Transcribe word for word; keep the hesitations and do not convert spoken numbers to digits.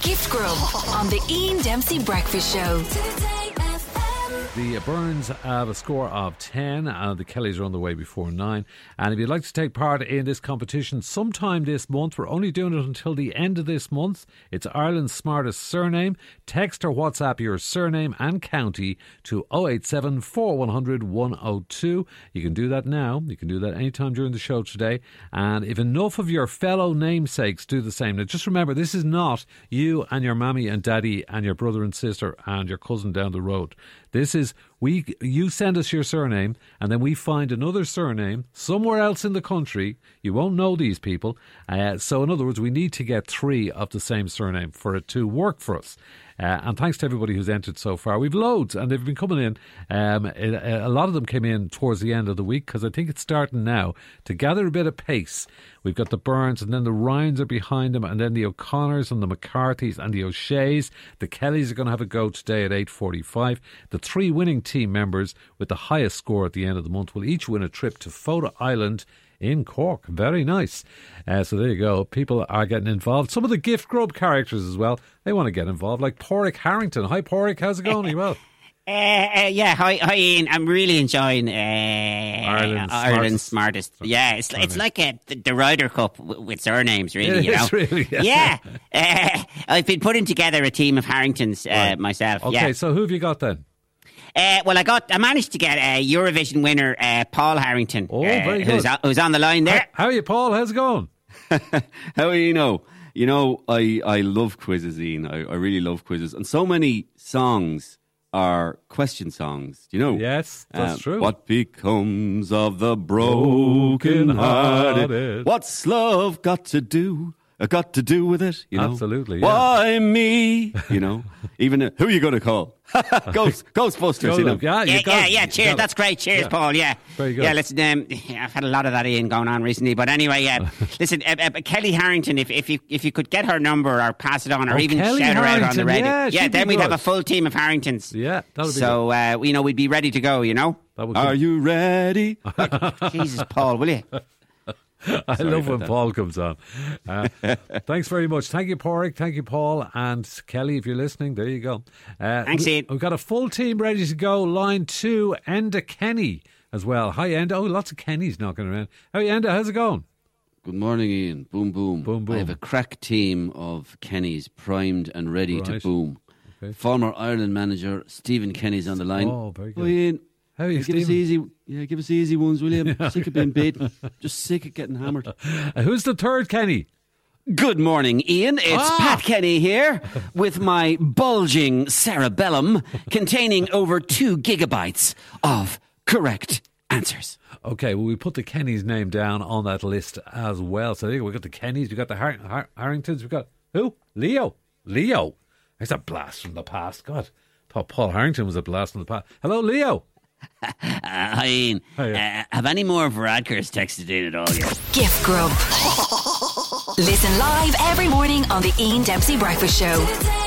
Gift Grub on the Ian Dempsey Breakfast Show. The Burns have a score of ten. Uh, the Kellys are on the way before nine. And if you'd like to take part in this competition sometime this month, we're only doing it until the end of this month. It's Ireland's smartest surname. Text or WhatsApp your surname and county to oh eight seven, four one zero zero, one oh two. You can do that now. You can do that anytime during the show today. And if enough of your fellow namesakes do the same, now just remember, this is not you and your mammy and daddy and your brother and sister and your cousin down the road. This is, we. you send us your surname and then we find another surname somewhere else in the country. You won't know these people. Uh, so in other words, we need to get three of the same surname for it to work for us. Uh, and thanks to everybody who's entered so far. We've loads and they've been coming in. Um, it, a lot of them came in towards the end of the week because I think it's starting now to gather a bit of pace. We've got the Burns and then the Ryans are behind them and then the O'Connors and the McCarthys and the O'Sheas. The Kellys are going to have a go today at eight forty-five. The three winning team members with the highest score at the end of the month will each win a trip to Fota Island in Cork. Very nice. Uh, so there you go. People are getting involved. Some of the Gift Grub characters as well, they want to get involved, like Porrick Harrington. Hi Porrick, how's it going? Are you well? Uh, uh, yeah, hi, hi Ian. I'm really enjoying uh, Ireland's, Ireland's smartest. smartest. Yeah, it's it's like a, the, the Ryder Cup w- with surnames, really. It you know, is really, yeah. yeah. Uh, I've been putting together a team of Harringtons uh, Right. myself. Okay, yeah. so who have you got then? Uh, well, I got, I managed to get a Eurovision winner, uh, Paul Harrington. Oh, uh, very who's, good. on, who's on the line there. How, how are you, Paul? How's it going? How do you know? You know, I, I love quizzes, Ian. I, I really love quizzes. And so many songs are question songs. Do you know? Yes, that's Um, true. What becomes of the broken hearted? Broken-hearted. What's love got to do? Uh, got to do with it? You know? Absolutely, yeah. Why me? You know? Even uh, who are you going to call? Ghost, Ghostbusters. Go, You know? look, yeah, you Yeah, got yeah, it. yeah. You Cheers. got it. That's great. Cheers, Yeah. Paul. Yeah. Very good. Yeah, listen, um, I've had a lot of that Ian going on recently. But anyway, yeah. listen, uh, uh, Kelly Harrington, if, if you if you could get her number or pass it on or Oh, even Kelly shout her out on the Harrington, radio. yeah, she'd then be we'd have good. a full team of Harringtons. Yeah, that would be So, uh, you know, we'd be ready to go, you know? That would Are be, you ready? Jesus, Paul, will you? I love when Paul comes on. Uh, thanks very much. Thank you, Porrick. Thank you, Paul. And Kelly, if you're listening, there you go. Uh, Thanks, we, Ian. We've got a full team ready to go. Line two, Enda Kenny as well. Hi, Enda. Oh, lots of Kennys knocking around. Hey, Enda, how's it going? Good morning, Ian. Boom, boom. Boom, boom. I have a crack team of Kennys primed and ready Right. to boom. Okay. Former Ireland manager Stephen Kenny's on the line. Oh, very good. Oh, Ian. How are you, give us Stephen? easy, yeah, give us easy ones, will you? I'm sick of being beaten. Just sick of getting hammered. Uh, who's the third Kenny? Good morning, Ian. It's Ah! Pat Kenny here with my bulging cerebellum containing over two gigabytes of correct answers. Okay, well, we put the Kenny's name down on that list as well. So there you go. We've got the Kennys, we've got the Har- Har- Harringtons, we've got who? Leo. Leo. It's a blast from the past. God, thought Paul Harrington was a blast from the past. Hello, Leo. Uh, hi, Ian. Hiya. Uh, have any more Varadkars texted in at all yet? Gift Grub. Listen live every morning on the Ian Dempsey Breakfast Show.